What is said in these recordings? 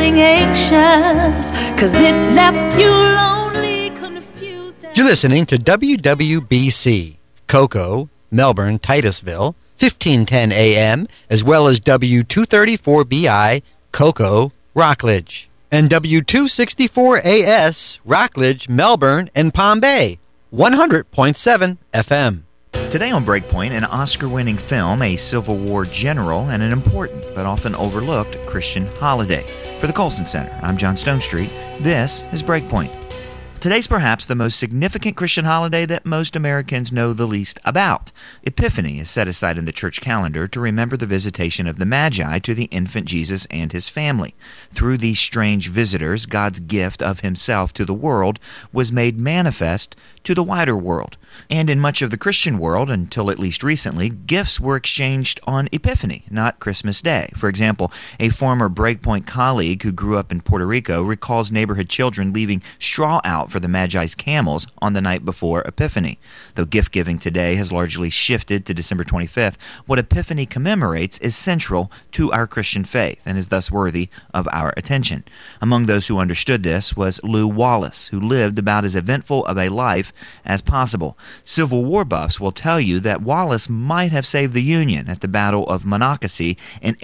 feeling anxious, 'cause it left you lonely, confused. You're listening to WWBC, Cocoa, Melbourne, Titusville, 1510 AM, as well as W234BI, Cocoa, Rockledge, and W264AS, Rockledge, Melbourne, and Palm Bay, 100.7 FM. Today on Breakpoint, an Oscar-winning film, a Civil War general, and an important but often overlooked Christian holiday. For the Colson Center, I'm John Stonestreet. This is Breakpoint. Today's perhaps the most significant Christian holiday that most Americans know the least about. Epiphany is set aside in the church calendar to remember the visitation of the Magi to the infant Jesus and his family. Through these strange visitors, God's gift of himself to the world was made manifest to the wider world. And in much of the Christian world, until at least recently, gifts were exchanged on Epiphany, not Christmas Day. For example, a former Breakpoint colleague who grew up in Puerto Rico recalls neighborhood children leaving straw out for the Magi's camels on the night before Epiphany. Though gift-giving today has largely shifted to December 25th, what Epiphany commemorates is central to our Christian faith and is thus worthy of our attention. Among those who understood this was Lew Wallace, who lived about as eventful of a life as possible. Civil War buffs will tell you that Wallace might have saved the Union at the Battle of Monocacy in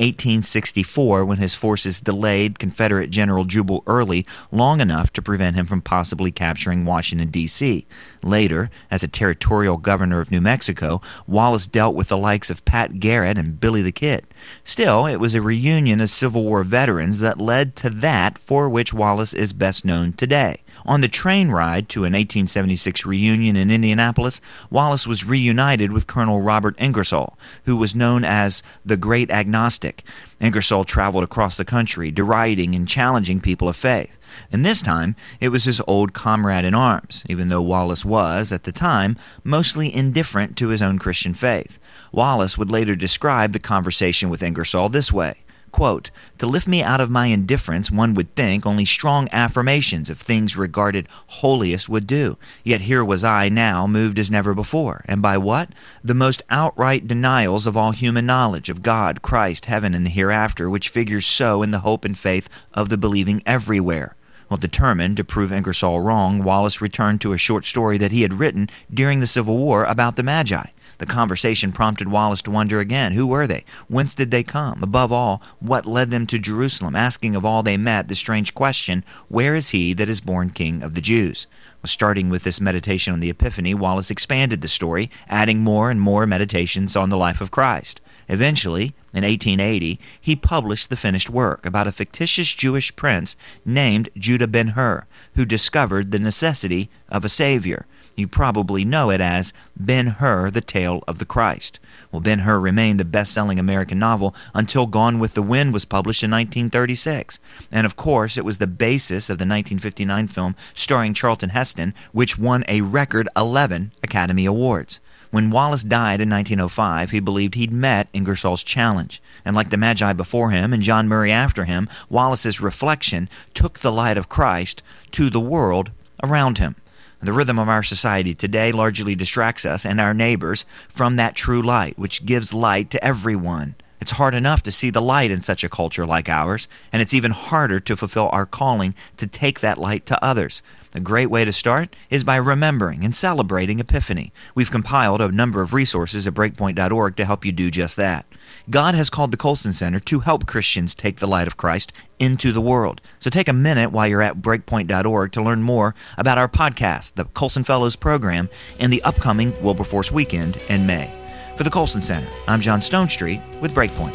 1864 when his forces delayed Confederate General Jubal Early long enough to prevent him from possibly capturing Washington, D.C. Later, as a territorial governor of New Mexico, Wallace dealt with the likes of Pat Garrett and Billy the Kid. Still, it was a reunion of Civil War veterans that led to that for which Wallace is best known today. On the train ride to an 1876 reunion in Indianapolis, Wallace was reunited with Colonel Robert Ingersoll, who was known as the Great Agnostic. Ingersoll traveled across the country, deriding and challenging people of faith. And this time, it was his old comrade in arms, even though Wallace was, at the time, mostly indifferent to his own Christian faith. Wallace would later describe the conversation with Ingersoll this way, quote, "To lift me out of my indifference, one would think only strong affirmations of things regarded holiest would do. Yet here was I now, moved as never before. And by what? The most outright denials of all human knowledge of God, Christ, heaven, and the hereafter, which figures so in the hope and faith of the believing everywhere." Well, determined to prove Ingersoll wrong, Wallace returned to a short story that he had written during the Civil War about the Magi. The conversation prompted Wallace to wonder again, who were they? Whence did they come? Above all, what led them to Jerusalem? Asking of all they met the strange question, where is he that is born King of the Jews? Well, starting with this meditation on the Epiphany, Wallace expanded the story, adding more and more meditations on the life of Christ. Eventually, in 1880, he published the finished work about a fictitious Jewish prince named Judah Ben-Hur, who discovered the necessity of a savior. You probably know it as Ben-Hur, the Tale of the Christ. Well, Ben-Hur remained the best-selling American novel until Gone with the Wind was published in 1936. And of course, it was the basis of the 1959 film starring Charlton Heston, which won a record 11 Academy Awards. When Wallace died in 1905, he believed he'd met Ingersoll's challenge. And like the Magi before him and John Murray after him, Wallace's reflection took the light of Christ to the world around him. The rhythm of our society today largely distracts us and our neighbors from that true light, which gives light to everyone. It's hard enough to see the light in such a culture like ours, and it's even harder to fulfill our calling to take that light to others. A great way to start is by remembering and celebrating Epiphany. We've compiled a number of resources at Breakpoint.org to help you do just that. God has called the Colson Center to help Christians take the light of Christ into the world. So take a minute while you're at Breakpoint.org to learn more about our podcast, the Colson Fellows Program, and the upcoming Wilberforce Weekend in May. For the Colson Center, I'm John Stonestreet with Breakpoint.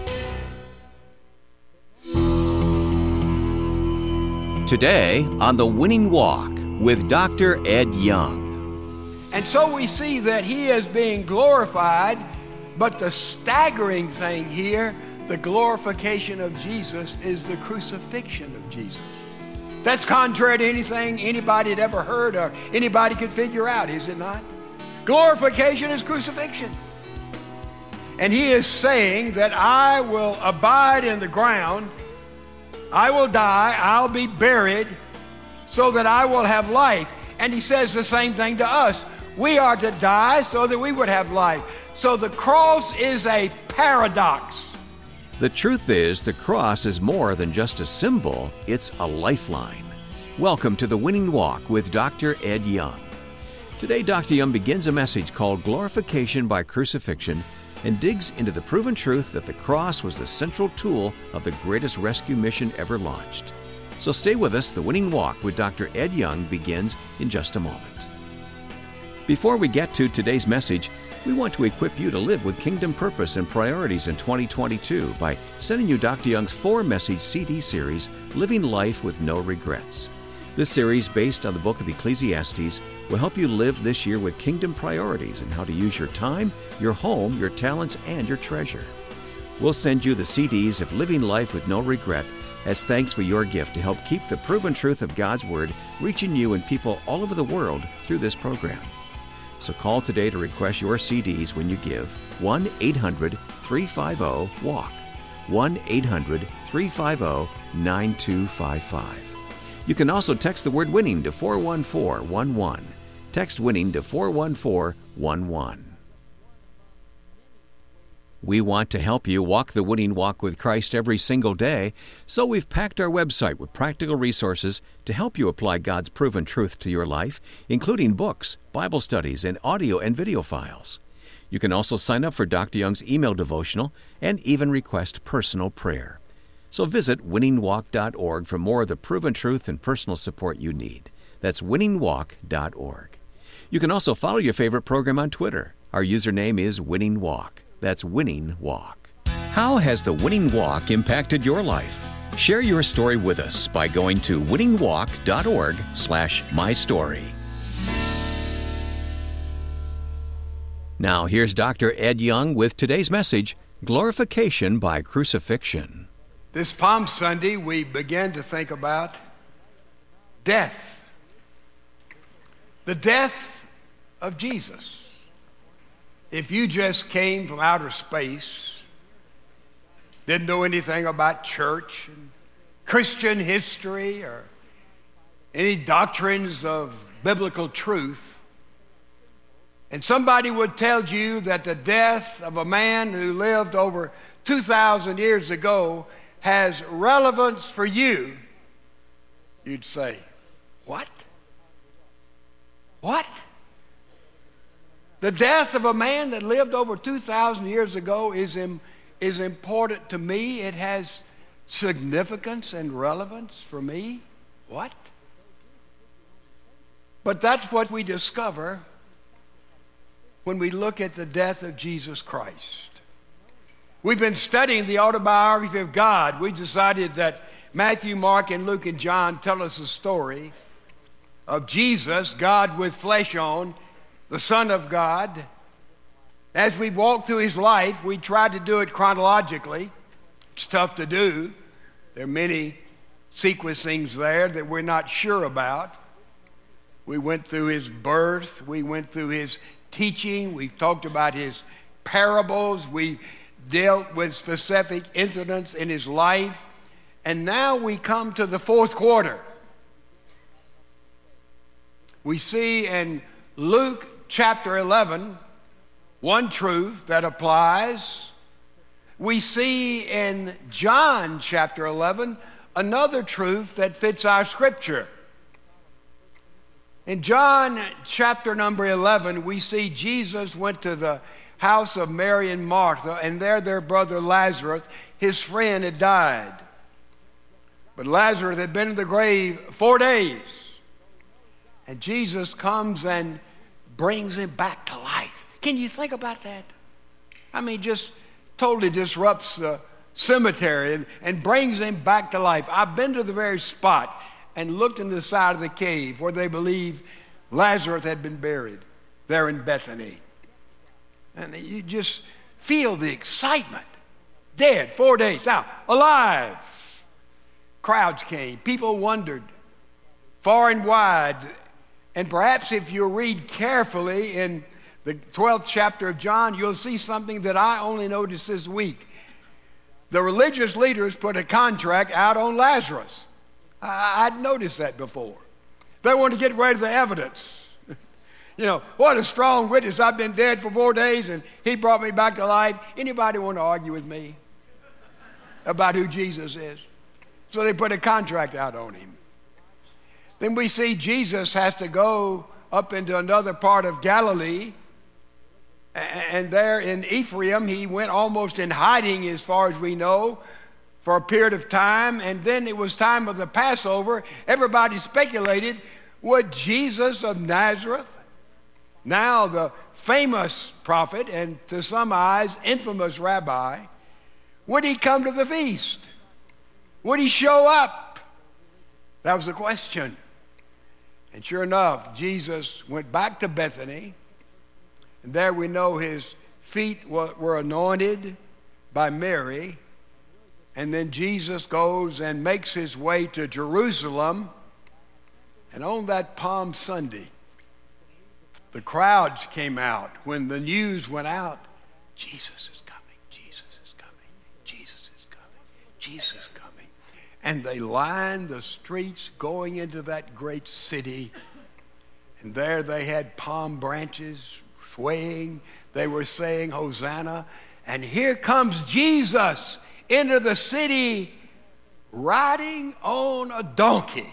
Today on The Winning Walk with Dr. Ed Young. And so we see that he is being glorified, but the staggering thing here, the glorification of Jesus, is the crucifixion of Jesus. That's contrary to anything anybody had ever heard or anybody could figure out, is it not? Glorification is crucifixion. And he is saying that I will abide in the ground, I will die, I'll be buried, so that I will have life. And he says the same thing to us. We are to die so that we would have life. So the cross is a paradox. The truth is, the cross is more than just a symbol, it's a lifeline. Welcome to the Winning Walk with Dr. Ed Young. Today, Dr. Young begins a message called Glorification by Crucifixion and digs into the proven truth that the cross was the central tool of the greatest rescue mission ever launched. So stay with us. The Winning Walk with Dr. Ed Young begins in just a moment. Before we get to today's message, we want to equip you to live with kingdom purpose and priorities in 2022 by sending you Dr. Young's 4-message CD series, Living Life with No Regrets. This series, based on the book of Ecclesiastes, will help you live this year with kingdom priorities and how to use your time, your home, your talents, and your treasure. We'll send you the CDs of Living Life with No Regret as thanks for your gift to help keep the proven truth of God's Word reaching you and people all over the world through this program. So call today to request your CDs when you give 1-800-350-WALK, 1-800-350-9255. You can also text the word WINNING to 41411. Text WINNING to 41411. We want to help you walk the winning walk with Christ every single day, so we've packed our website with practical resources to help you apply God's proven truth to your life, including books, Bible studies, and audio and video files. You can also sign up for Dr. Young's email devotional and even request personal prayer. So visit winningwalk.org for more of the proven truth and personal support you need. That's winningwalk.org. You can also follow your favorite program on Twitter. Our username is Winning Walk. That's Winning Walk. How has the Winning Walk impacted your life? Share your story with us by going to winningwalk.org/mystory. Now here's Dr. Ed Young with today's message, Glorification by Crucifixion. This Palm Sunday, we began to think about death. The death of Jesus. If you just came from outer space, didn't know anything about church, and Christian history, or any doctrines of biblical truth, and somebody would tell you that the death of a man who lived over 2,000 years ago has relevance for you, you'd say, what? What? The death of a man that lived over 2,000 years ago is important to me. It has significance and relevance for me. What? But that's what we discover when we look at the death of Jesus Christ. We've been studying the autobiography of God. We decided that Matthew, Mark, and Luke, and John tell us a story of Jesus, God with flesh on, the Son of God. As we walk through his life, we try to do it chronologically. It's tough to do. There are many sequencings there that we're not sure about. We went through his birth. We went through his teaching. We've talked about his parables. We dealt with specific incidents in his life. And now we come to the fourth quarter. We see in Luke chapter 11, one truth that applies. We see in John chapter 11, another truth that fits our scripture. In John chapter number 11, we see Jesus went to the house of Mary and Martha, and there their brother Lazarus, his friend, had died. But Lazarus had been in the grave 4 days. And Jesus comes and brings him back to life. Can you think about that? I mean, just totally disrupts the cemetery and brings him back to life. I've been to the very spot and looked in the side of the cave where they believe Lazarus had been buried, there in Bethany. And you just feel the excitement. Dead, 4 days, now alive. Crowds came. People wondered far and wide. And perhaps if you read carefully in the 12th chapter of John, you'll see something that I only noticed this week. The religious leaders put a contract out on Lazarus. I'd noticed that before. They wanted to get rid of the evidence. You know, what a strong witness. I've been dead for 4 days and he brought me back to life. Anybody want to argue with me? about who Jesus is. So they put a contract out on him. Then we see Jesus has to go up into another part of Galilee. And there in Ephraim, he went almost in hiding, as far as we know, for a period of time. And then it was time of the Passover. Everybody speculated, would Jesus of Nazareth, now the famous prophet and to some eyes infamous rabbi, would he come to the feast? Would he show up? That was the question. And sure enough, Jesus went back to Bethany. And there we know his feet were anointed by Mary. And then Jesus goes and makes his way to Jerusalem. And on that Palm Sunday, the crowds came out when the news went out. Jesus is coming, Jesus is coming, Jesus is coming, Jesus is coming. And they lined the streets going into that great city. And there they had palm branches swaying. They were saying, Hosanna. And here comes Jesus into the city riding on a donkey.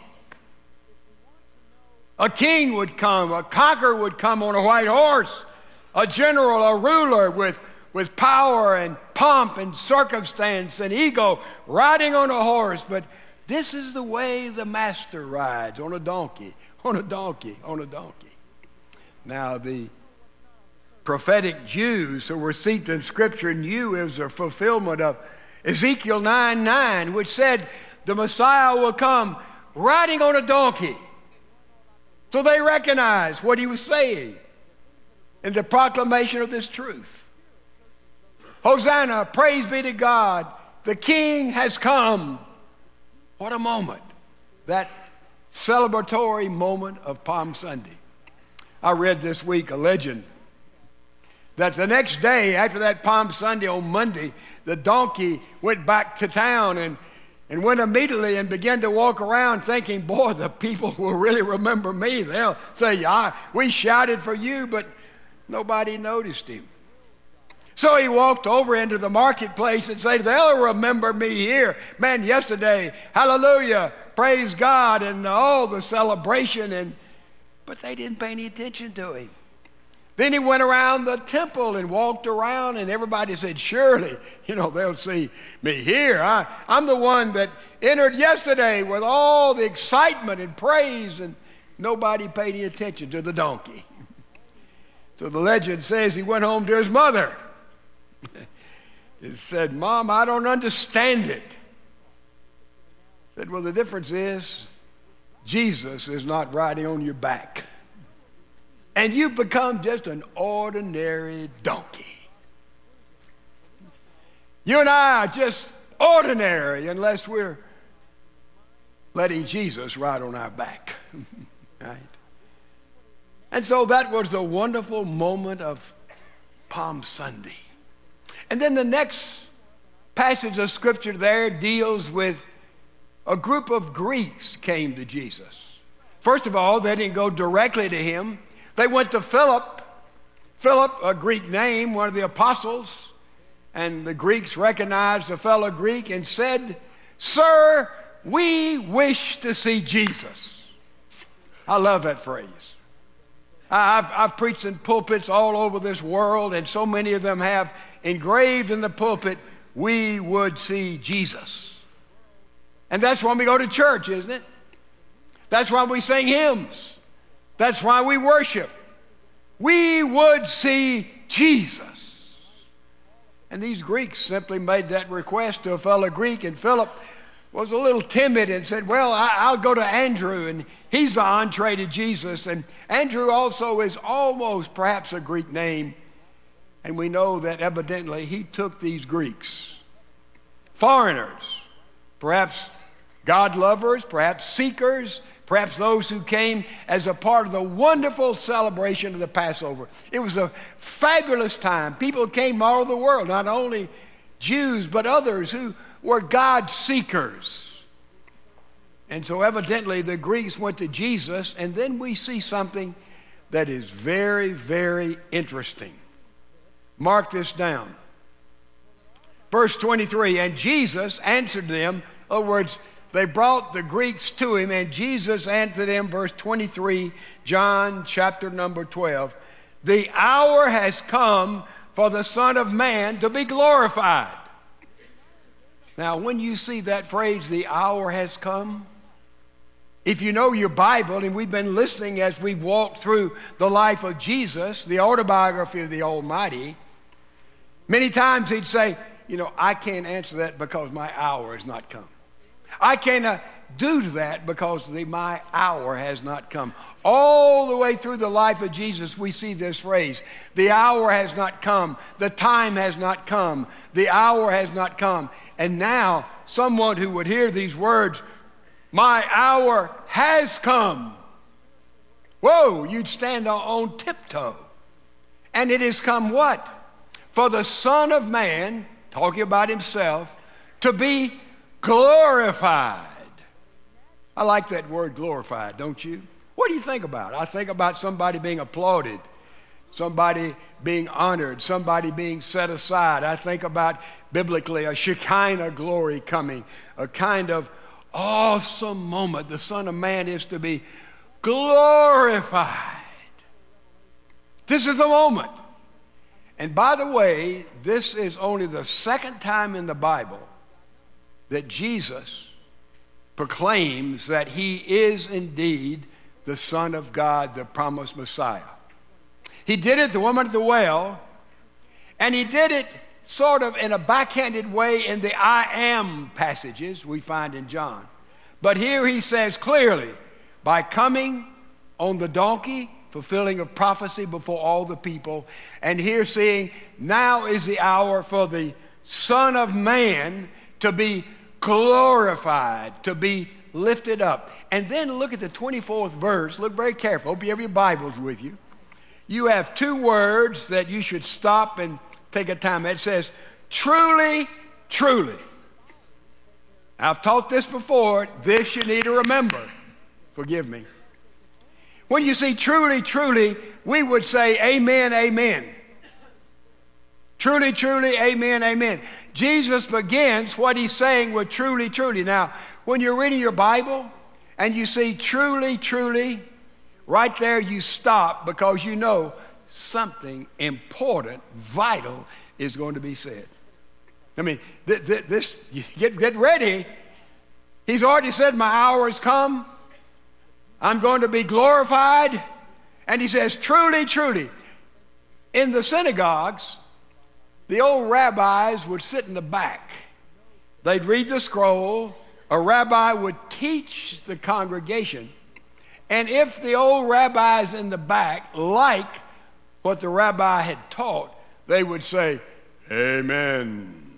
A king would come, a conqueror would come on a white horse, a general, a ruler with power and pomp and circumstance and ego, riding on a horse. But this is the way the master rides, on a donkey, on a donkey, on a donkey. Now, the prophetic Jews who were steeped in Scripture knew it was a fulfillment of Ezekiel 9:9, which said the Messiah will come riding on a donkey. So they recognized what he was saying in the proclamation of this truth. Hosanna, praise be to God, the King has come. What a moment, that celebratory moment of Palm Sunday. I read this week a legend that the next day after that Palm Sunday, on Monday, the donkey went back to town and went immediately and began to walk around thinking, boy, the people will really remember me. They'll say, we shouted for you, but nobody noticed him. So he walked over into the marketplace and said, they'll remember me here. Man, yesterday, hallelujah, praise God, and all the celebration. But they didn't pay any attention to him. Then he went around the temple and walked around, and everybody said, surely, they'll see me here. I'm the one that entered yesterday with all the excitement and praise, and nobody paid any attention to the donkey. So the legend says he went home to his mother. He said, Mom, I don't understand it. He said, well, the difference is Jesus is not riding on your back. And you've become just an ordinary donkey. You and I are just ordinary unless we're letting Jesus ride on our back. Right? And so that was the wonderful moment of Palm Sunday. And then the next passage of Scripture there deals with a group of Greeks came to Jesus. First of all, they didn't go directly to him. They went to Philip, a Greek name, one of the apostles, and the Greeks recognized the fellow Greek and said, Sir, we wish to see Jesus. I love that phrase. I've preached in pulpits all over this world, and so many of them have engraved in the pulpit, we would see Jesus. And that's why we go to church, isn't it? That's why we sing hymns. That's why we worship. We would see Jesus. And these Greeks simply made that request to a fellow Greek, and Philip was a little timid and said, well, I'll go to Andrew, and he's the entree to Jesus. And Andrew also is almost perhaps a Greek name. And we know that evidently he took these Greeks, foreigners, perhaps God lovers, perhaps seekers, perhaps those who came as a part of the wonderful celebration of the Passover. It was a fabulous time. People came all over the world, not only Jews, but others who were God seekers. And so evidently the Greeks went to Jesus, and then we see something that is very, very interesting. Mark this down. Verse 23, and Jesus answered them. In other words, they brought the Greeks to him, and Jesus answered them, verse 23, John chapter number 12. The hour has come for the Son of Man to be glorified. Now, when you see that phrase, the hour has come, if you know your Bible, and we've been listening as we've walked through the life of Jesus, the autobiography of the Almighty, many times he'd say, you know, I can't answer that because my hour has not come. I cannot do that because my hour has not come. All the way through the life of Jesus, we see this phrase, the hour has not come, the time has not come, the hour has not come. And now, someone who would hear these words, my hour has come. Whoa, you'd stand on tiptoe. And it has come what? For the Son of Man, talking about himself, to be glorified. I like that word glorified, don't you? What do you think about? I think about somebody being applauded, somebody being honored, somebody being set aside. I think about biblically a Shekinah glory coming, a kind of awesome moment. The Son of Man is to be glorified. This is the moment. And by the way, this is only the second time in the Bible that Jesus proclaims that he is indeed the Son of God, the promised Messiah. He did it, the woman at the well, and he did it sort of in a backhanded way in the I am passages we find in John. But here he says clearly, by coming on the donkey, fulfilling of prophecy before all the people, and here seeing now is the hour for the Son of Man to be glorified, to be lifted up. And then look at the 24th verse. Look very careful. Hope you have your Bibles with you. You have two words that you should stop and take a time. It says, truly, truly. I've taught this before. This you need to remember. Forgive me. When you see truly, truly, we would say amen, amen. Truly, truly, amen, amen. Jesus begins what he's saying with truly, truly. Now, when you're reading your Bible and you see truly, truly, right there you stop because you know something important, vital is going to be said. I mean, this, get ready. He's already said my hour has come. I'm going to be glorified. And he says, truly, truly. In the synagogues, the old rabbis would sit in the back. They'd read the scroll. A rabbi would teach the congregation. And if the old rabbis in the back liked what the rabbi had taught, they would say, amen,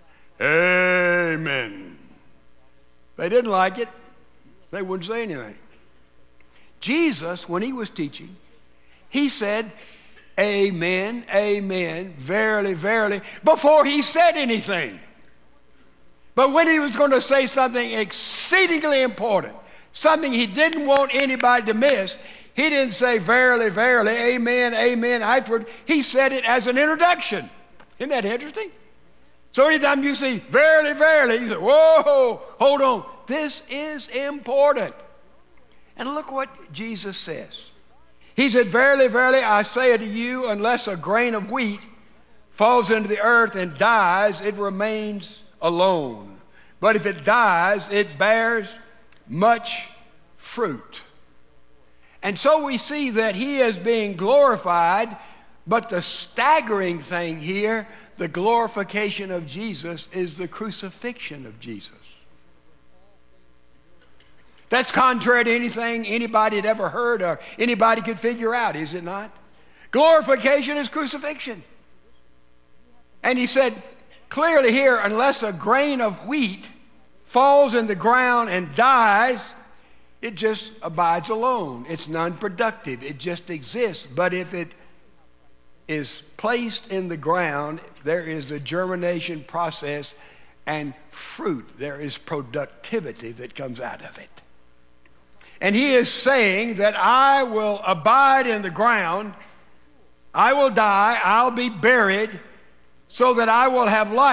amen. They didn't like it. They wouldn't say anything. Jesus, when he was teaching, he said, amen, amen, verily, verily, before he said anything. But when he was going to say something exceedingly important, something he didn't want anybody to miss, he didn't say verily, verily, amen, amen afterward. He said it as an introduction. Isn't that interesting? So anytime you see verily, verily, you say, whoa, hold on. This is important. And look what Jesus says. He said, verily, verily, I say unto you, unless a grain of wheat falls into the earth and dies, it remains alone. But if it dies, it bears much fruit. And so we see that he is being glorified, but the staggering thing here, the glorification of Jesus, is the crucifixion of Jesus. That's contrary to anything anybody had ever heard or anybody could figure out, is it not? Glorification is crucifixion. And he said clearly here, unless a grain of wheat falls in the ground and dies, it just abides alone. It's non-productive. It just exists. But if it is placed in the ground, there is a germination process and fruit. There is productivity that comes out of it. And he is saying that I will abide in the ground, I will die, I'll be buried, so that I will have life.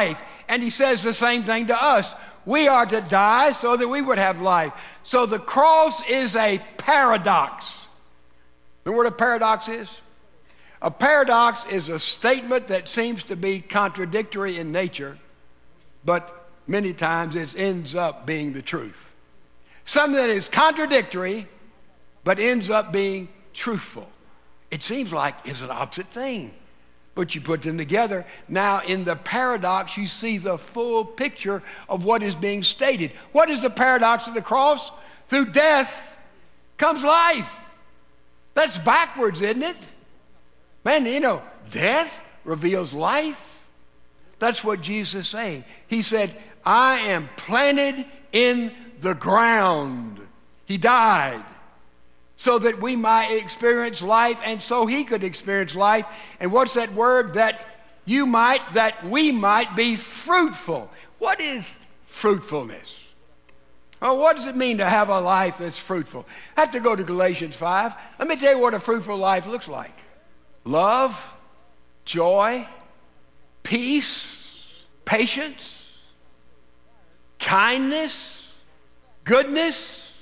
And he says the same thing to us. We are to die so that we would have life. So the cross is a paradox. You know what a paradox is? A paradox is a statement that seems to be contradictory in nature, but many times it ends up being the truth. Something that is contradictory, but ends up being truthful. It seems like it's an opposite thing, but you put them together. Now, in the paradox, you see the full picture of what is being stated. What is the paradox of the cross? Through death comes life. That's backwards, isn't it? Man, you know, death reveals life. That's what Jesus is saying. He said, I am planted in the ground. He died so that we might experience life, and so he could experience life. And what's that word? That we might be fruitful. What is fruitfulness? Oh, what does it mean to have a life that's fruitful? I have to go to Galatians 5. Let me tell you what a fruitful life looks like. Love, joy, peace, patience, kindness, goodness,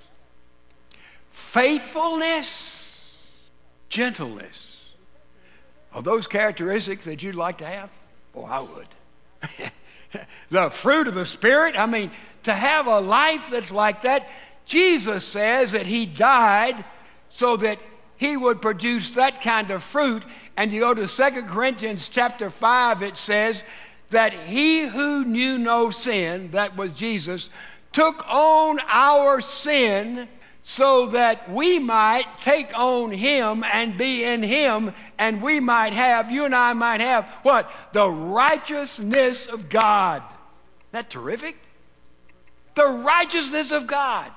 faithfulness, gentleness. Are those characteristics that you'd like to have? Oh, I would. The fruit of the Spirit, I mean, to have a life that's like that. Jesus says that he died so that he would produce that kind of fruit. And you go to 2 Corinthians chapter 5, it says that he who knew no sin, that was Jesus, took on our sin so that we might take on him and be in him, and we might have, you and I might have, what? The righteousness of God. Isn't that terrific? The righteousness of God.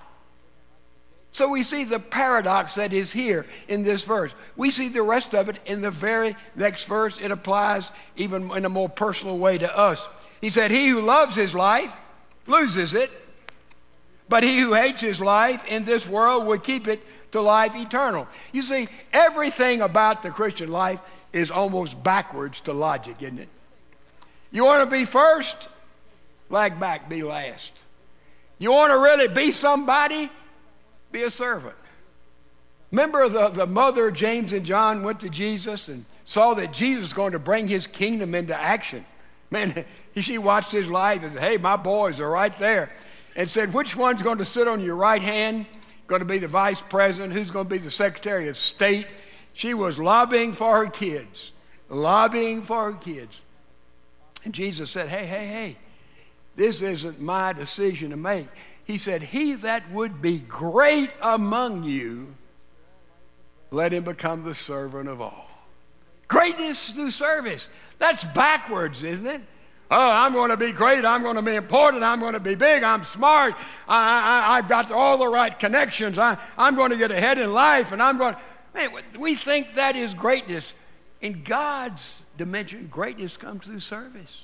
So we see the paradox that is here in this verse. We see the rest of it in the very next verse. It applies even in a more personal way to us. He said, he who loves his life loses it, but he who hates his life in this world will keep it to life eternal. You see, everything about the Christian life is almost backwards to logic, isn't it? You want to be first? Lag back, be last. You want to really be somebody? Be a servant. Remember the mother, James and John, went to Jesus and saw that Jesus was going to bring his kingdom into action. Man, she watched his life and said, hey, my boys are right there. And said, which one's going to sit on your right hand? Going to be the vice president? Who's going to be the secretary of state? She was lobbying for her kids. Lobbying for her kids. And Jesus said, hey, this isn't my decision to make. He said, he that would be great among you, let him become the servant of all. Greatness through service. That's backwards, isn't it? Oh, I'm going to be great. I'm going to be important. I'm going to be big. I'm smart. I've got all the right connections. I'm going to get ahead in life. And man, we think that is greatness. In God's dimension, greatness comes through service.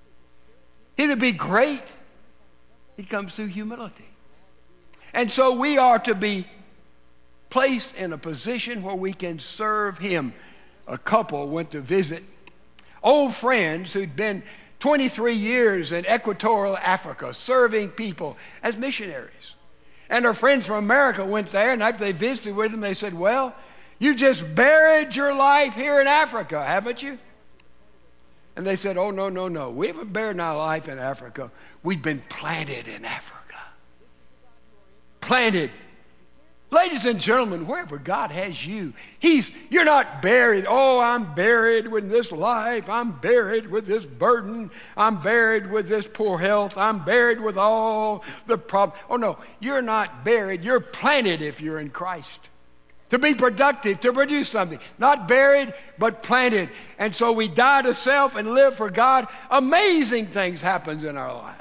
He to be great, it comes through humility. And so we are to be placed in a position where we can serve him. A couple went to visit old friends who'd been 23 years in Equatorial Africa serving people as missionaries. And our friends from America went there, and after they visited with them, they said, well, you just buried your life here in Africa, haven't you? And they said, oh, no. We haven't buried our life in Africa. We've been planted in Africa. Planted. Ladies and gentlemen, wherever God has you, you're not buried. Oh, I'm buried with this life. I'm buried with this burden. I'm buried with this poor health. I'm buried with all the problems. Oh, no, you're not buried. You're planted if you're in Christ. To be productive, to produce something. Not buried, but planted. And so we die to self and live for God. Amazing things happen in our lives.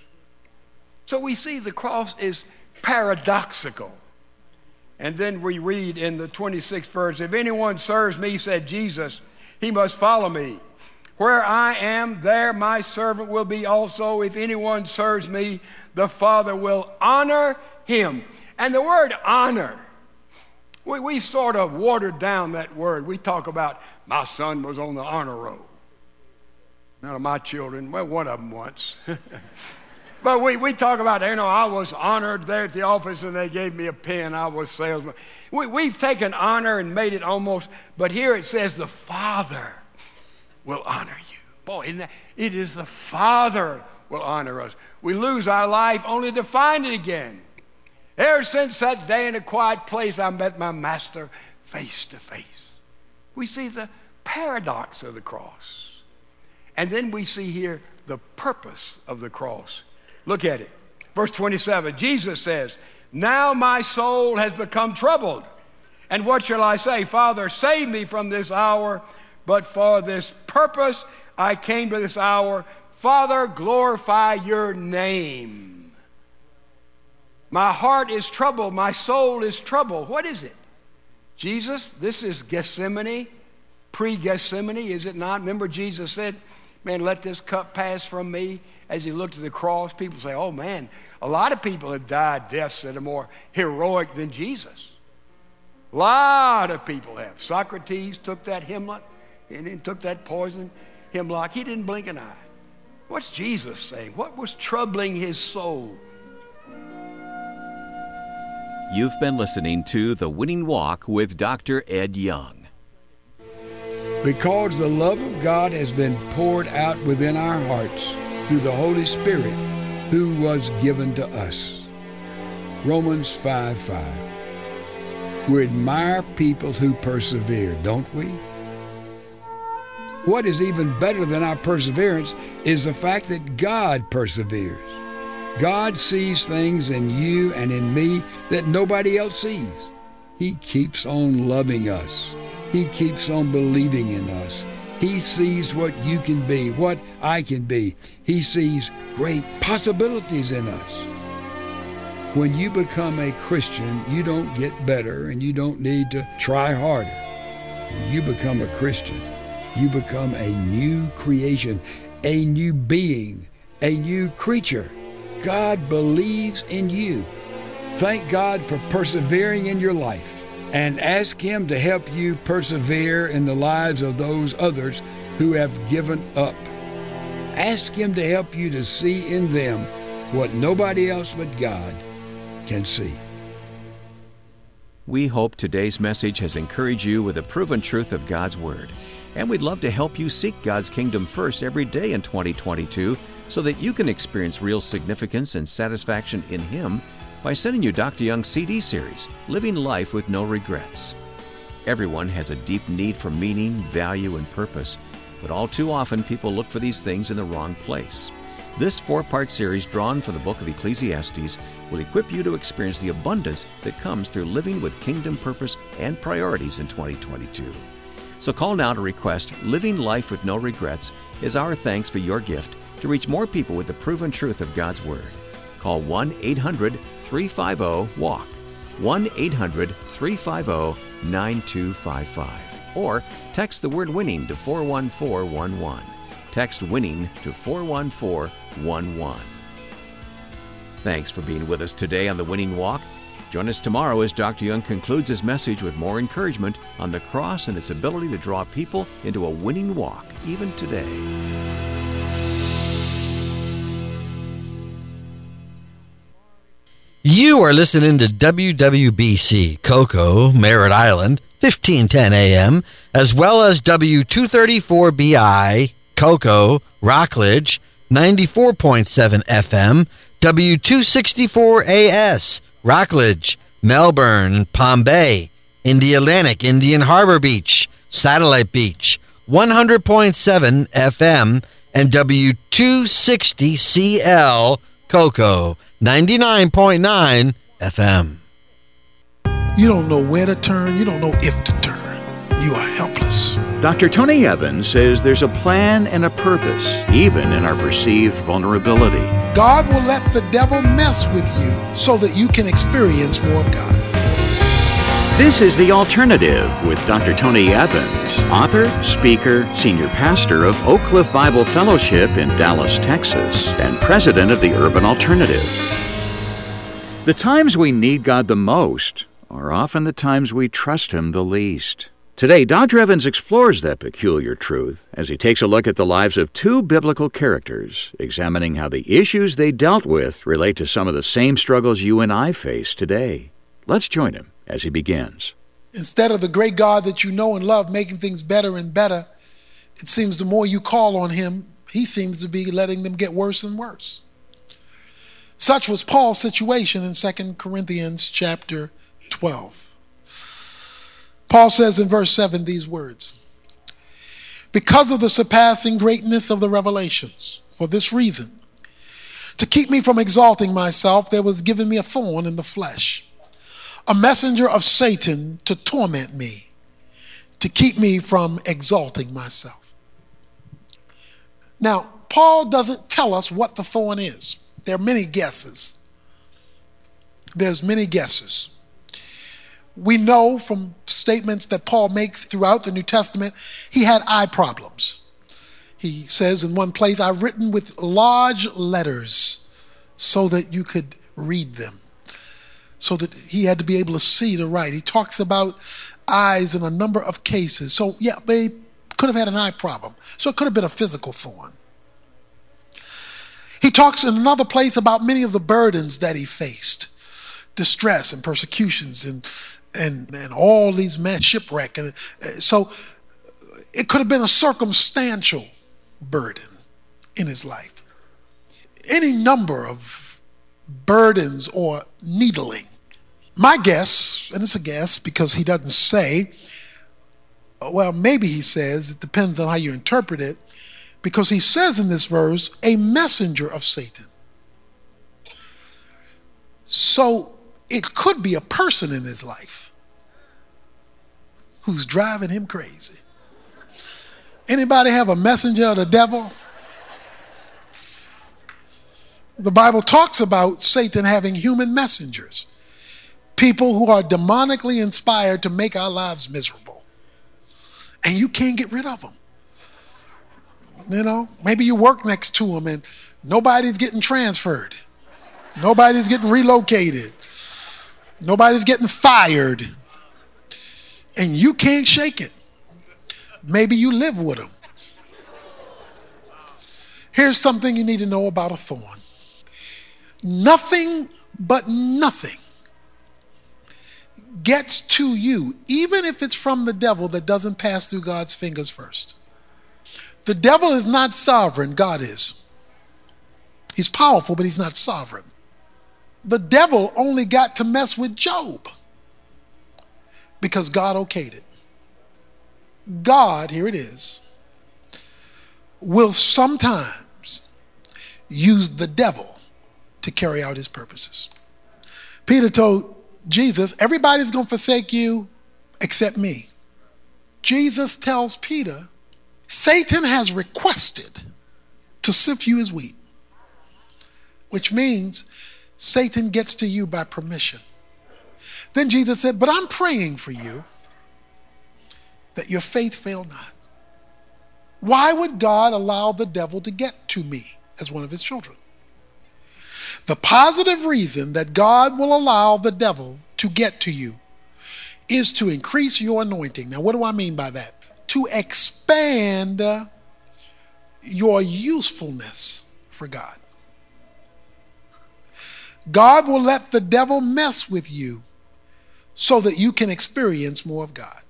So we see the cross is paradoxical. And then we read in the 26th verse, if anyone serves me, said Jesus, he must follow me. Where I am, there my servant will be also. If anyone serves me, the Father will honor him. And the word honor, we sort of watered down that word. We talk about, my son was on the honor roll. None of my children. Well, one of them once. But we talk about, I was honored there at the office and they gave me a pen. I was salesman. We've taken honor and made it almost, but here it says the Father will honor you. Boy, isn't that? It is the Father will honor us. We lose our life only to find it again. Ever since that day in a quiet place, I met my master face to face. We see the paradox of the cross. And then we see here the purpose of the cross. Look at it. Verse 27, Jesus says, now my soul has become troubled. And what shall I say? Father, save me from this hour, but for this purpose I came to this hour. Father, glorify your name. My heart is troubled. My soul is troubled. What is it? Jesus, this is Gethsemane, pre-Gethsemane, is it not? Remember Jesus said, man, let this cup pass from me. As he looked at the cross, people say, oh man, a lot of people have died deaths that are more heroic than Jesus. A lot of people have. Socrates took that hemlock and then took that poison hemlock. He didn't blink an eye. What's Jesus saying? What was troubling his soul? You've been listening to The Winning Walk with Dr. Ed Young. Because the love of God has been poured out within our hearts through the Holy Spirit who was given to us. Romans 5:5. We admire people who persevere, don't we? What is even better than our perseverance is the fact that God perseveres. God sees things in you and in me that nobody else sees. He keeps on loving us. He keeps on believing in us. He sees what you can be, what I can be. He sees great possibilities in us. When you become a Christian, you don't get better and you don't need to try harder. When you become a Christian, you become a new creation, a new being, a new creature. God believes in you. Thank God for persevering in your life. And ask Him to help you persevere in the lives of those others who have given up. Ask Him to help you to see in them what nobody else but God can see. We hope today's message has encouraged you with the proven truth of God's Word. And we'd love to help you seek God's kingdom first every day in 2022 so that you can experience real significance and satisfaction in Him by sending you Dr. Young's CD series, Living Life with No Regrets. Everyone has a deep need for meaning, value, and purpose, but all too often people look for these things in the wrong place. This 4-part series drawn from the book of Ecclesiastes will equip you to experience the abundance that comes through living with kingdom purpose and priorities in 2022. So call now to request Living Life with No Regrets as our thanks for your gift to reach more people with the proven truth of God's Word. Call 1-800-350-WALK, 1-800-350-9255, or text the word WINNING to 41411. Text WINNING to 41411. Thanks for being with us today on The Winning Walk. Join us tomorrow as Dr. Young concludes his message with more encouragement on the cross and its ability to draw people into a winning walk, even today. You are listening to WWBC Cocoa, Merritt Island, 1510 AM, as well as W234BI, Cocoa, Rockledge, 94.7 FM, W264AS, Rockledge, Melbourne, Palm Bay, Indialantic, Indian Harbor Beach, Satellite Beach, 100.7 FM, and W260CL, Cocoa, 99.9 FM. You don't know where to turn. You don't know if to turn. You are helpless. Dr. Tony Evans says there's a plan and a purpose, even in our perceived vulnerability. God will let the devil mess with you so that you can experience more of God. This is The Alternative with Dr. Tony Evans, author, speaker, senior pastor of Oak Cliff Bible Fellowship in Dallas, Texas, and president of the Urban Alternative. The times we need God the most are often the times we trust Him the least. Today, Dr. Evans explores that peculiar truth as he takes a look at the lives of two biblical characters, examining how the issues they dealt with relate to some of the same struggles you and I face today. Let's join him as he begins. Instead of the great God that you know and love making things better and better, it seems the more you call on him, he seems to be letting them get worse and worse. Such was Paul's situation in 2 Corinthians chapter 12. Paul says in verse 7 these words, "Because of the surpassing greatness of the revelations, for this reason, to keep me from exalting myself, there was given me a thorn in the flesh, a messenger of Satan to torment me, to keep me from exalting myself." Now, Paul doesn't tell us what the thorn is. There are many guesses. There's many guesses. We know from statements that Paul makes throughout the New Testament, he had eye problems. He says in one place, "I've written with large letters so that you could read them," so that he had to be able to see to write. He talks about eyes in a number of cases. So yeah, they could have had an eye problem. So it could have been a physical thorn. He talks in another place about many of the burdens that he faced, distress and persecutions and all these men shipwreck. And so it could have been a circumstantial burden in his life. Any number of burdens or needling. My guess, and it's a guess because he doesn't say, well, maybe he says, it depends on how you interpret it, because he says in this verse, a messenger of Satan. So it could be a person in his life who's driving him crazy. Anybody have a messenger of the devil? The Bible talks about Satan having human messengers, people who are demonically inspired to make our lives miserable. And you can't get rid of them. You know, maybe you work next to them and nobody's getting transferred. Nobody's getting relocated. Nobody's getting fired. And you can't shake it. Maybe you live with them. Here's something you need to know about a thorn. Nothing but nothing gets to you, even if it's from the devil, that doesn't pass through God's fingers first. The devil is not sovereign, God is. He's powerful, but he's not sovereign. The devil only got to mess with Job because God okayed it. God, here it is, will sometimes use the devil to carry out his purposes. Peter told Jesus, everybody's going to forsake you except me. Jesus tells Peter, Satan has requested to sift you as wheat, which means Satan gets to you by permission. Then Jesus said, but I'm praying for you that your faith fail not. Why would God allow the devil to get to me as one of his children? The positive reason that God will allow the devil to get to you is to increase your anointing. Now, what do I mean by that? To expand your usefulness for God. God will let the devil mess with you so that you can experience more of God.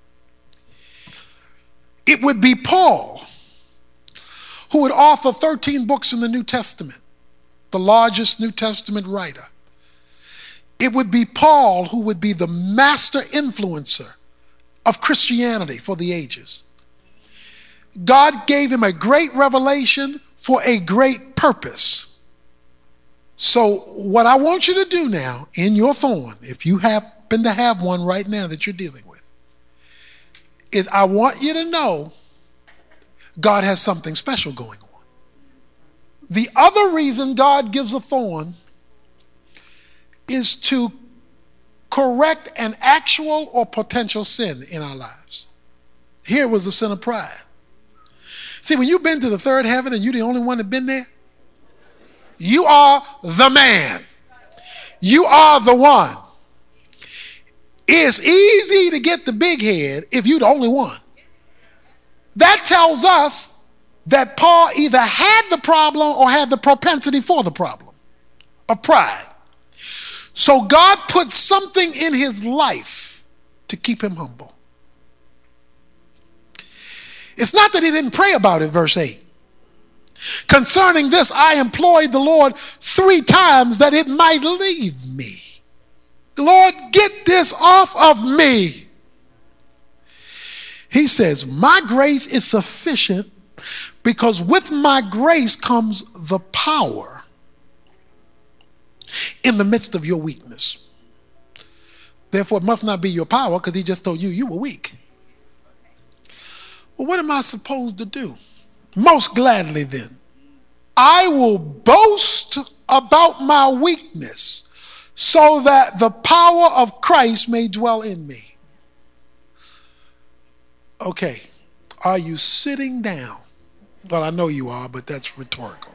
It would be Paul who would author 13 books in the New Testament, the largest New Testament writer. It would be Paul who would be the master influencer of Christianity for the ages. God gave him a great revelation for a great purpose. So what I want you to do now in your thorn, if you happen to have one right now that you're dealing with, is I want you to know God has something special going on. The other reason God gives a thorn is to correct an actual or potential sin in our lives. Here was the sin of pride. See, when you've been to the third heaven and you're the only one that's been there, you are the man. You are the one. It's easy to get the big head if you're the only one. That tells us that Paul either had the problem or had the propensity for the problem of pride. So God put something in his life to keep him humble. It's not that he didn't pray about it, verse 8. Concerning this, I implored the Lord 3 times that it might leave me. Lord, get this off of me. He says, my grace is sufficient because with my grace comes the power in the midst of your weakness. Therefore, it must not be your power because he just told you were weak. Well, what am I supposed to do? Most gladly then, I will boast about my weakness so that the power of Christ may dwell in me. Okay, are you sitting down? Well, I know you are, but that's rhetorical.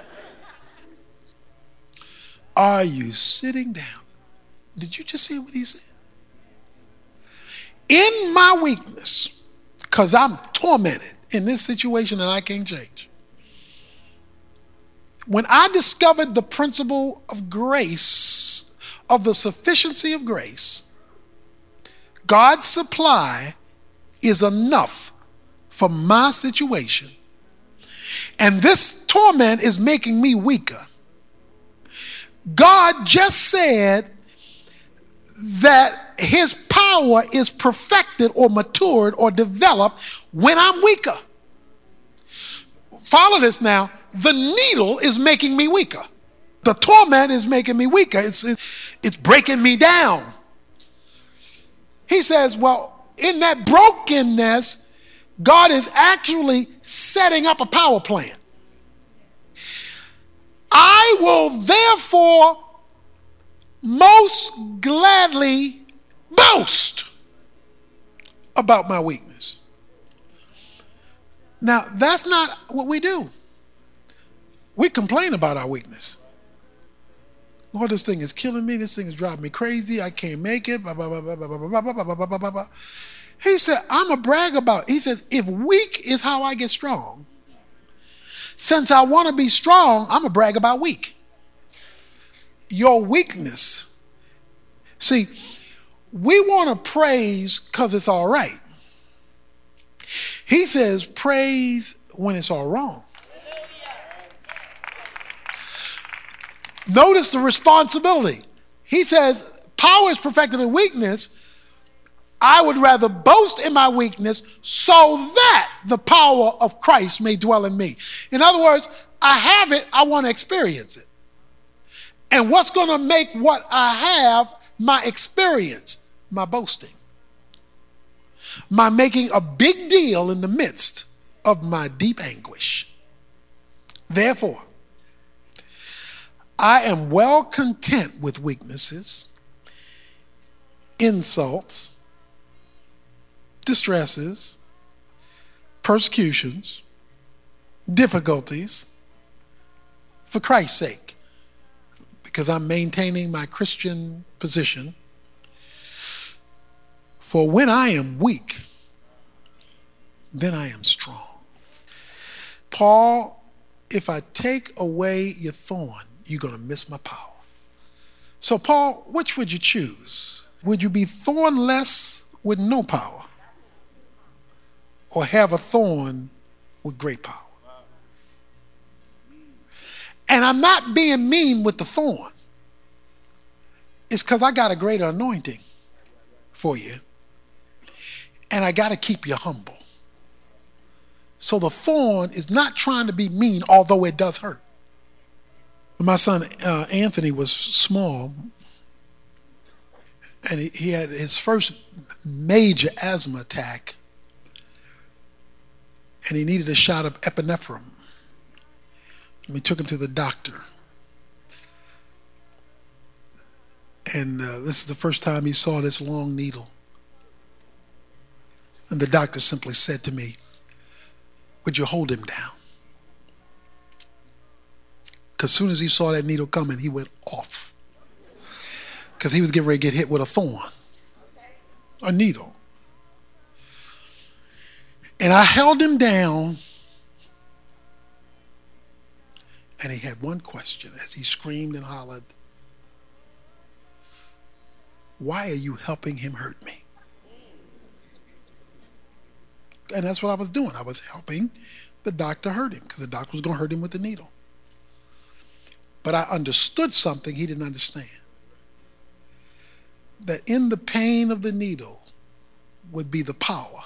Are you sitting down? Did you just hear what he said? In my weakness, because I'm tormented in this situation and I can't change. When I discovered the principle of grace, of the sufficiency of grace, God's supply is enough for my situation. And this torment is making me weaker. God just said that his power is perfected or matured or developed when I'm weaker. Follow this now. The needle is making me weaker. The torment is making me weaker. It's breaking me down. He says, well, in that brokenness, God is actually setting up a power plant. I will therefore most gladly boast about my weakness. Now, that's not what we do. We complain about our weakness. Lord, this thing is killing me. This thing is driving me crazy. I can't make it. Blah, blah, blah, blah, blah, blah, blah, blah, blah, blah, blah, blah. He said, I'm a brag about it. He says, if weak is how I get strong, since I want to be strong, I'm a brag about weak. Your weakness. See, we want to praise because it's all right. He says, praise when it's all wrong. Notice the responsibility. He says, power is perfected in weakness. I would rather boast in my weakness so that the power of Christ may dwell in me. In other words, I have it, I want to experience it. And what's going to make what I have my experience? My boasting. My making a big deal in the midst of my deep anguish. Therefore, I am well content with weaknesses, insults, distresses, persecutions, difficulties, for Christ's sake, because I'm maintaining my Christian position. For when I am weak, then I am strong. Paul, if I take away your thorn, you're going to miss my power. So Paul, which would you choose? Would you be thornless with no power, or have a thorn with great power? And I'm not being mean with the thorn. It's because I got a greater anointing for you. And I got to keep you humble. So the thorn is not trying to be mean, although it does hurt. My son Anthony was small, and he had his first major asthma attack, and he needed a shot of epinephrine. And we took him to the doctor. And this is the first time he saw this long needle. And the doctor simply said to me, would you hold him down? Because as soon as he saw that needle coming, he went off. Because he was getting ready to get hit with a thorn. a needle. And I held him down, and he had one question as he screamed and hollered, "Why are you helping him hurt me?" And that's what I was doing. I was helping the doctor hurt him because the doctor was going to hurt him with the needle. But I understood something he didn't understand. That in the pain of the needle would be the power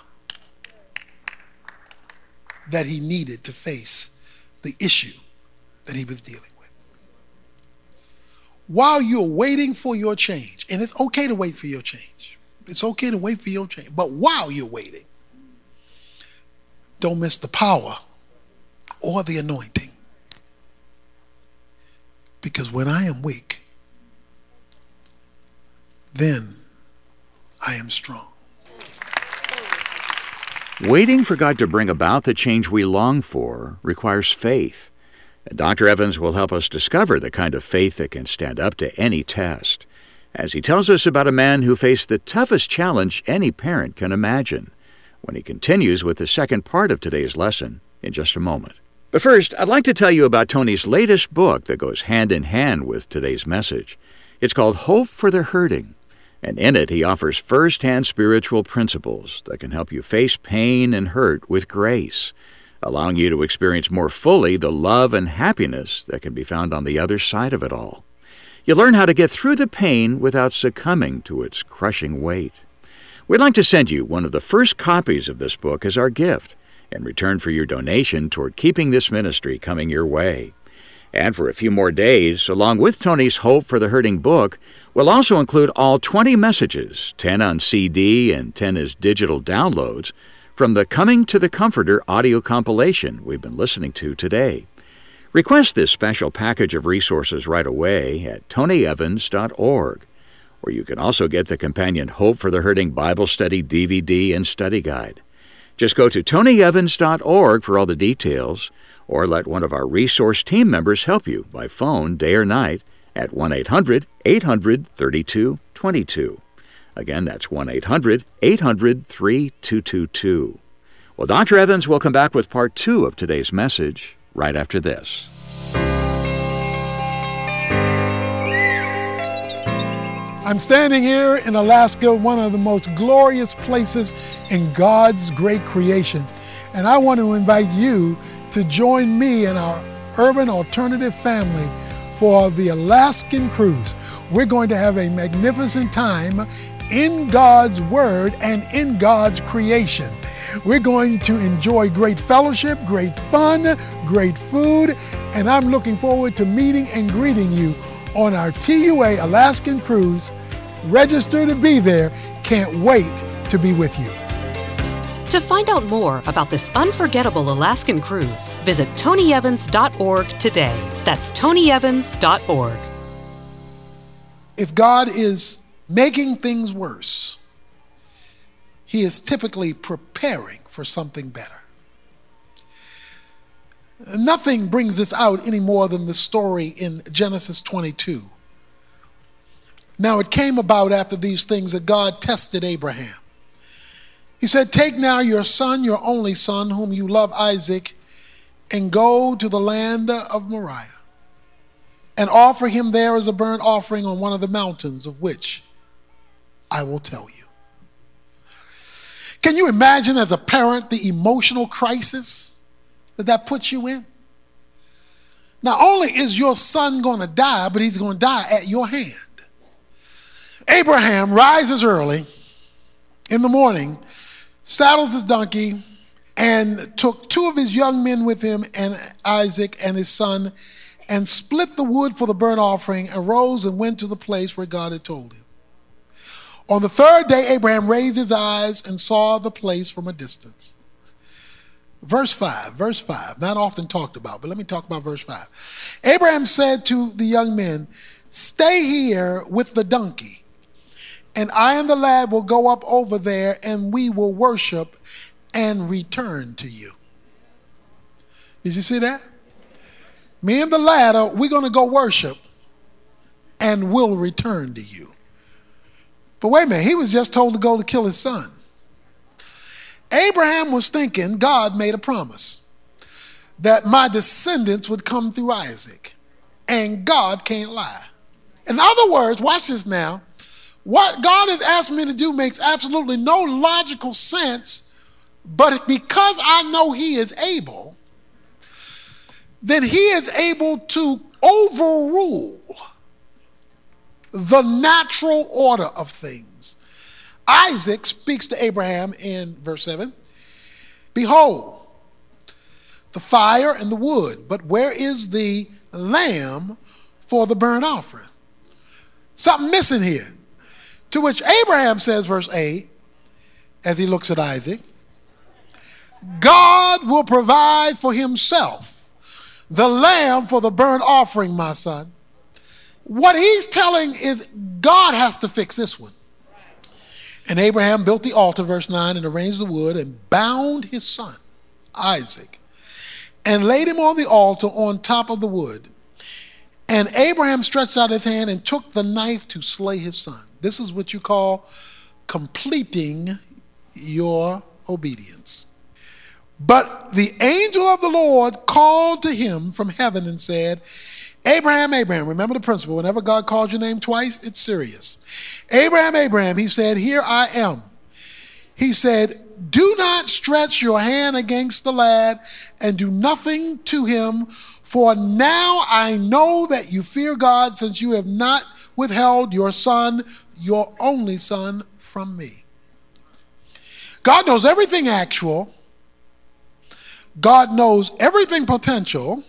that he needed to face the issue that he was dealing with. While you're waiting for your change, and it's okay to wait for your change. It's okay to wait for your change. But while you're waiting, don't miss the power or the anointing. Because when I am weak, then I am strong. Waiting for God to bring about the change we long for requires faith. And Dr. Evans will help us discover the kind of faith that can stand up to any test, as he tells us about a man who faced the toughest challenge any parent can imagine, when he continues with the second part of today's lesson in just a moment. But first, I'd like to tell you about Tony's latest book that goes hand in hand with today's message. It's called Hope for the Hurting, and in it he offers first-hand spiritual principles that can help you face pain and hurt with grace, allowing you to experience more fully the love and happiness that can be found on the other side of it all. You learn how to get through the pain without succumbing to its crushing weight. We'd like to send you one of the first copies of this book as our gift, in return for your donation toward keeping this ministry coming your way. And for a few more days, along with Tony's Hope for the Hurting book, we'll also include all 20 messages, 10 on CD and 10 as digital downloads, from the Coming to the Comforter audio compilation we've been listening to today. Request this special package of resources right away at tonyevans.org, or you can also get the companion Hope for the Hurting Bible Study DVD and study guide. Just go to tonyevans.org for all the details, or let one of our resource team members help you by phone day or night at 1-800-800-3222. Again, that's 1-800-800-3222. Well, Dr. Evans will come back with part 2 of today's message right after this. I'm standing here in Alaska, one of the most glorious places in God's great creation. And I want to invite you to join me and our Urban Alternative family for the Alaskan Cruise. We're going to have a magnificent time in God's Word and in God's creation. We're going to enjoy great fellowship, great fun, great food, and I'm looking forward to meeting and greeting you on our TUA Alaskan Cruise. Register to be there. Can't wait to be with you. To find out more about this unforgettable Alaskan cruise, visit tonyevans.org today. That's tonyevans.org. If God is making things worse, He is typically preparing for something better. Nothing brings this out any more than the story in Genesis 22. Now it came about after these things that God tested Abraham. He said, "Take now your son, your only son, whom you love, Isaac, and go to the land of Moriah, and offer him there as a burnt offering on one of the mountains of which I will tell you." Can you imagine as a parent the emotional crisis that puts you in? Not only is your son going to die, but he's going to die at your hand. Abraham rises early in the morning, saddles his donkey, and took 2 of his young men with him, and Isaac and his son, and split the wood for the burnt offering, and rose and went to the place where God had told him. On the 3rd day, Abraham raised his eyes and saw the place from a distance. Verse 5, not often talked about, but let me talk about verse 5. Abraham said to the young men, "Stay here with the donkey, and I and the lad will go up over there, and we will worship and return to you." Did you see that? Me and the lad, we're going to go worship, and we'll return to you. But wait a minute, he was just told to go to kill his son. Abraham was thinking God made a promise that my descendants would come through Isaac, and God can't lie. In other words, watch this now. What God has asked me to do makes absolutely no logical sense, but because I know he is able, then he is able to overrule the natural order of things. Isaac speaks to Abraham in verse 7. Behold, the fire and the wood, but where is the lamb for the burnt offering? Something missing here. To which Abraham says, verse 8, as he looks at Isaac, God will provide for himself the lamb for the burnt offering, my son. What he's telling is God has to fix this one. And Abraham built the altar, verse 9, and arranged the wood and bound his son, Isaac, and laid him on the altar on top of the wood. And Abraham stretched out his hand and took the knife to slay his son. This is what you call completing your obedience. But the angel of the Lord called to him from heaven and said, Abraham, Abraham. Remember the principle. Whenever God calls your name twice, it's serious. Abraham, Abraham. He said, here I am. He said, do not stretch your hand against the lad and do nothing to him, for now I know that you fear God, since you have not withheld your son, your only son, from me. God knows everything actual. God knows everything potential.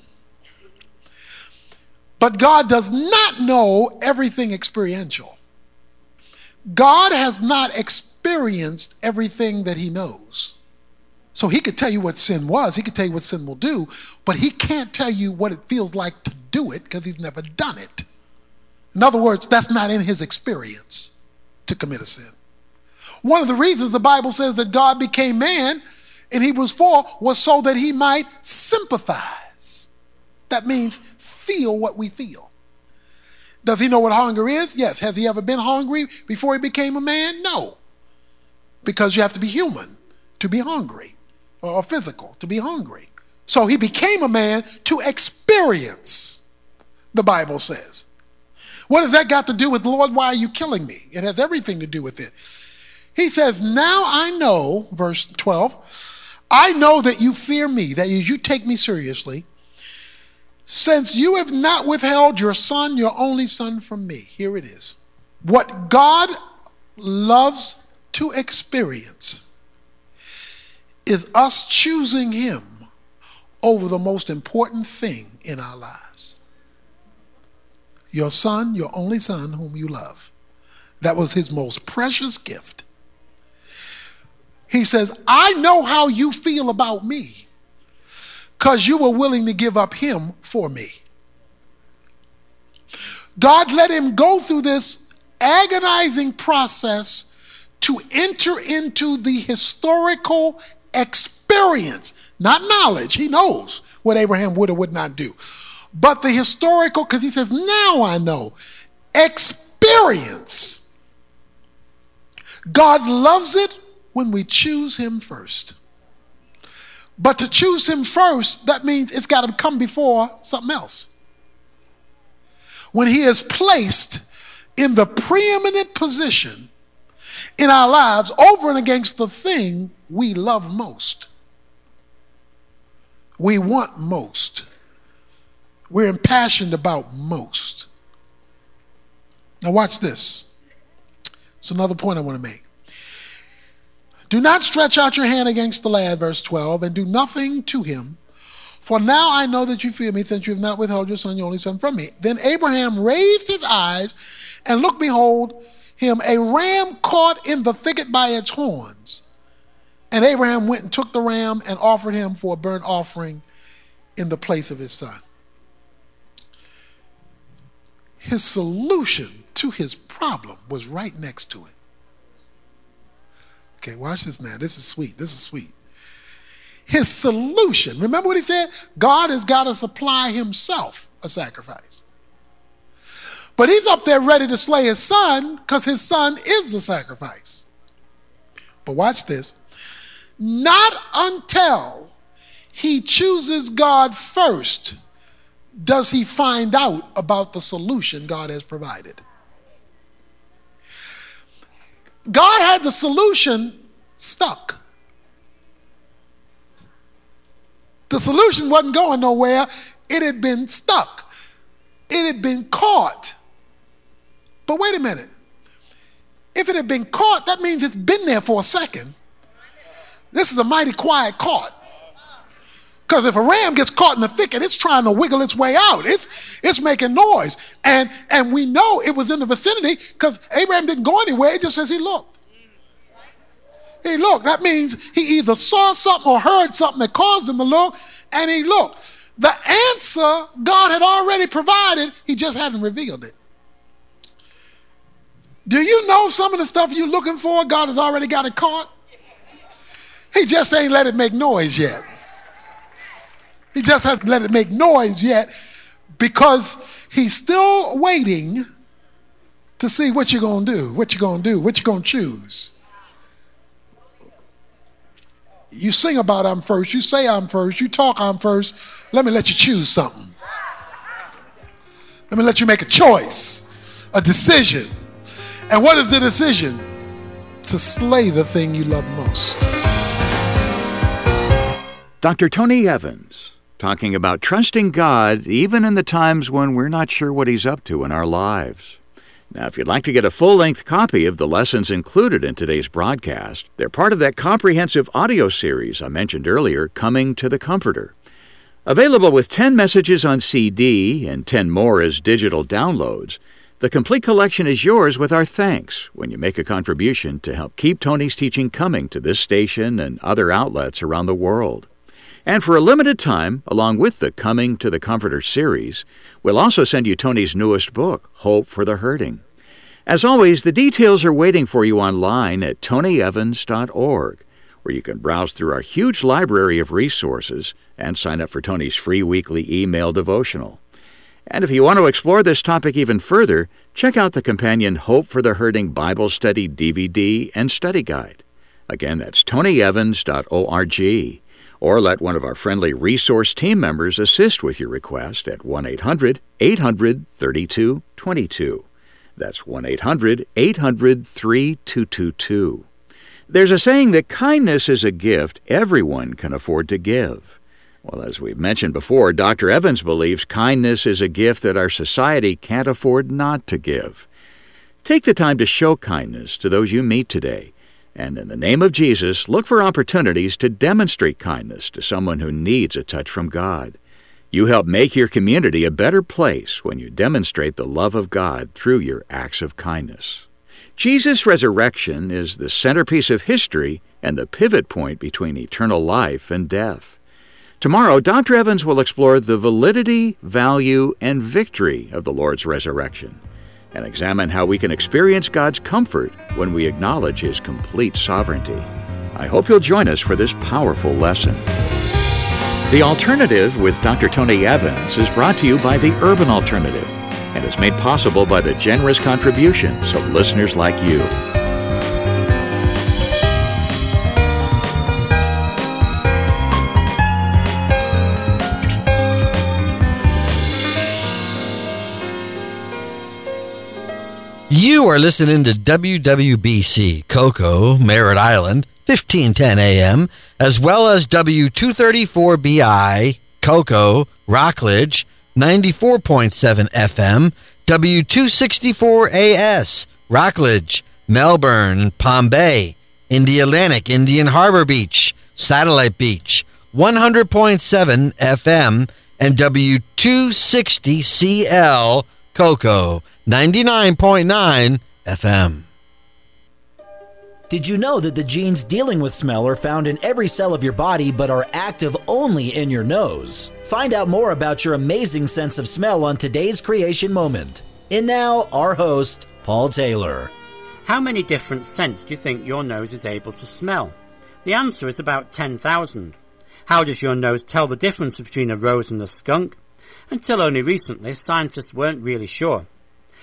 But God does not know everything experiential. God has not experienced everything that he knows. So he could tell you what sin was, he could tell you what sin will do, but he can't tell you what it feels like to do it because he's never done it. In other words, that's not in his experience to commit a sin. One of the reasons the Bible says that God became man in Hebrews 4 was so that he might sympathize. That means feel what we feel. Does he know what hunger is? Yes. Has he ever been hungry before he became a man? No. Because you have to be human to be hungry, or physical to be hungry. So he became a man to experience, the Bible says. What has that got to do with, Lord, why are you killing me? It has everything to do with it. He says, now I know, verse 12, I know that you fear me, that is, you take me seriously, since you have not withheld your son, your only son, from me. Here it is. What God loves to experience is us choosing him over the most important thing in our lives. Your son, your only son, whom you love. That was his most precious gift. He says, I know how you feel about me because you were willing to give up him for me. God let him go through this agonizing process to enter into the historical experience, not knowledge. He knows what Abraham would or would not do. But the historical, because he says, now I know. Experience. God loves it when we choose him first. But to choose him first, that means it's got to come before something else. When he is placed in the preeminent position in our lives over and against the thing we love most, we want most, we're impassioned about most. Now watch this. It's another point I want to make. Do not stretch out your hand against the lad, verse 12, and do nothing to him. For now I know that you fear me, since you have not withheld your son, your only son, from me. Then Abraham raised his eyes and looked, behold, him a ram caught in the thicket by its horns. And Abraham went and took the ram and offered him for a burnt offering in the place of his son. His solution to his problem was right next to it. Okay, watch this now. This is sweet. This is sweet. His solution, remember what he said? God has got to supply himself a sacrifice. But he's up there ready to slay his son because his son is the sacrifice. But watch this. Not until he chooses God first does he find out about the solution God has provided. God had the solution stuck. The solution wasn't going nowhere. It had been stuck. It had been caught. But wait a minute. If it had been caught, that means it's been there for a second. This is a mighty quiet caught. Because if a ram gets caught in the thicket, it's trying to wiggle its way out. It's making noise. And we know it was in the vicinity because Abraham didn't go anywhere. It just says he looked. He looked. That means he either saw something or heard something that caused him to look, and he looked. The answer God had already provided, he just hadn't revealed it. Do you know some of the stuff you're looking for, God has already got it caught? He just ain't let it make noise yet. He just hasn't let it make noise yet because he's still waiting to see what you're going to do, what you're going to do, what you're going to choose. You sing about I'm first, you say I'm first, you talk I'm first. Let me let you choose something. Let me let you make a choice, a decision. And what is the decision? To slay the thing you love most. Dr. Tony Evans, talking about trusting God even in the times when we're not sure what He's up to in our lives. Now, if you'd like to get a full-length copy of the lessons included in today's broadcast, they're part of that comprehensive audio series I mentioned earlier, Coming to the Comforter. Available with 10 messages on CD and 10 more as digital downloads, the complete collection is yours with our thanks when you make a contribution to help keep Tony's teaching coming to this station and other outlets around the world. And for a limited time, along with the Coming to the Comforter series, we'll also send you Tony's newest book, Hope for the Hurting. As always, the details are waiting for you online at tonyevans.org, where you can browse through our huge library of resources and sign up for Tony's free weekly email devotional. And if you want to explore this topic even further, check out the companion Hope for the Hurting Bible Study DVD and Study Guide. Again, that's tonyevans.org. Or let one of our friendly resource team members assist with your request at 1-800-800-3222. That's 1-800-800-3222. There's a saying that kindness is a gift everyone can afford to give. Well, as we've mentioned before, Dr. Evans believes kindness is a gift that our society can't afford not to give. Take the time to show kindness to those you meet today. And in the name of Jesus, look for opportunities to demonstrate kindness to someone who needs a touch from God. You help make your community a better place when you demonstrate the love of God through your acts of kindness. Jesus' resurrection is the centerpiece of history and the pivot point between eternal life and death. Tomorrow, Dr. Evans will explore the validity, value, and victory of the Lord's resurrection, and examine how we can experience God's comfort when we acknowledge His complete sovereignty. I hope you'll join us for this powerful lesson. The Alternative with Dr. Tony Evans is brought to you by the Urban Alternative and is made possible by the generous contributions of listeners like you. You are listening to WWBC, Cocoa, Merritt Island, 1510 AM, as well as W234BI, Cocoa, Rockledge, 94.7 FM, W264AS, Rockledge, Melbourne, Palm Bay, Indialantic, Indian Harbor Beach, Satellite Beach, 100.7 FM, and W260CL, Cocoa, 99.9 FM. Did you know that the genes dealing with smell are found in every cell of your body but are active only in your nose? Find out more about your amazing sense of smell on today's Creation Moment. And now, our host, Paul Taylor. How many different scents do you think your nose is able to smell? The answer is about 10,000. How does your nose tell the difference between a rose and a skunk? Until only recently, scientists weren't really sure.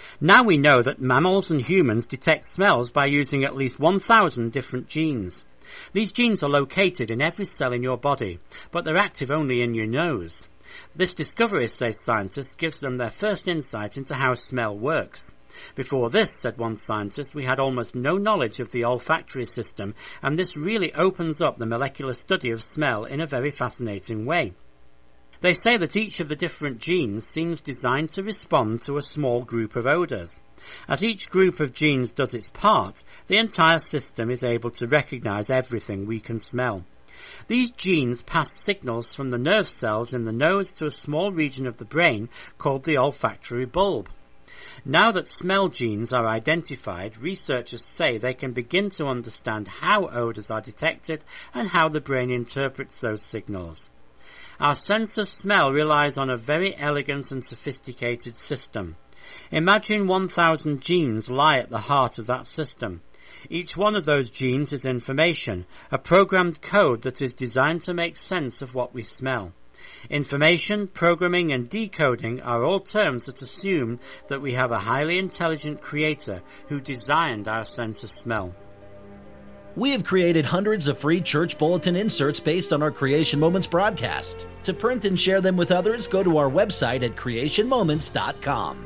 Now we know that mammals and humans detect smells by using at least 1,000 different genes. These genes are located in every cell in your body, but they're active only in your nose. This discovery, say scientists, gives them their first insight into how smell works. Before this, said one scientist, we had almost no knowledge of the olfactory system, and this really opens up the molecular study of smell in a very fascinating way. They say that each of the different genes seems designed to respond to a small group of odours. As each group of genes does its part, the entire system is able to recognise everything we can smell. These genes pass signals from the nerve cells in the nose to a small region of the brain called the olfactory bulb. Now that smell genes are identified, researchers say they can begin to understand how odours are detected and how the brain interprets those signals. Our sense of smell relies on a very elegant and sophisticated system. Imagine 1,000 genes lie at the heart of that system. Each one of those genes is information, a programmed code that is designed to make sense of what we smell. Information, programming and decoding are all terms that assume that we have a highly intelligent creator who designed our sense of smell. We have created hundreds of free church bulletin inserts based on our Creation Moments broadcast. To print and share them with others, go to our website at creationmoments.com.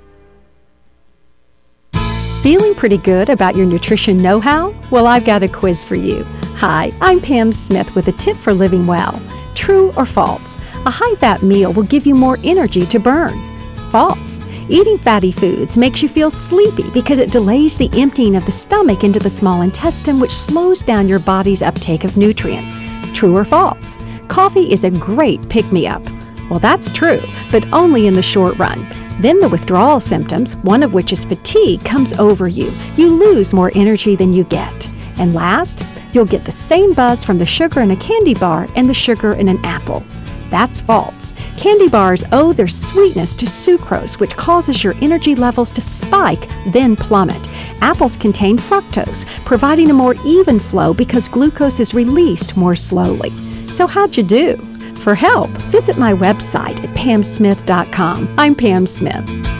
Feeling pretty good about your nutrition know-how? Well, I've got a quiz for you. Hi, I'm Pam Smith with a tip for living well. True or false? A high-fat meal will give you more energy to burn. False. Eating fatty foods makes you feel sleepy because it delays the emptying of the stomach into the small intestine, which slows down your body's uptake of nutrients. True or false? Coffee is a great pick-me-up. Well, that's true, but only in the short run. Then the withdrawal symptoms, one of which is fatigue, comes over you. You lose more energy than you get. And last, you'll get the same buzz from the sugar in a candy bar and the sugar in an apple. That's false. Candy bars owe their sweetness to sucrose, which causes your energy levels to spike, then plummet. Apples contain fructose, providing a more even flow because glucose is released more slowly. So how'd you do? For help, visit my website at pamsmith.com. I'm Pam Smith.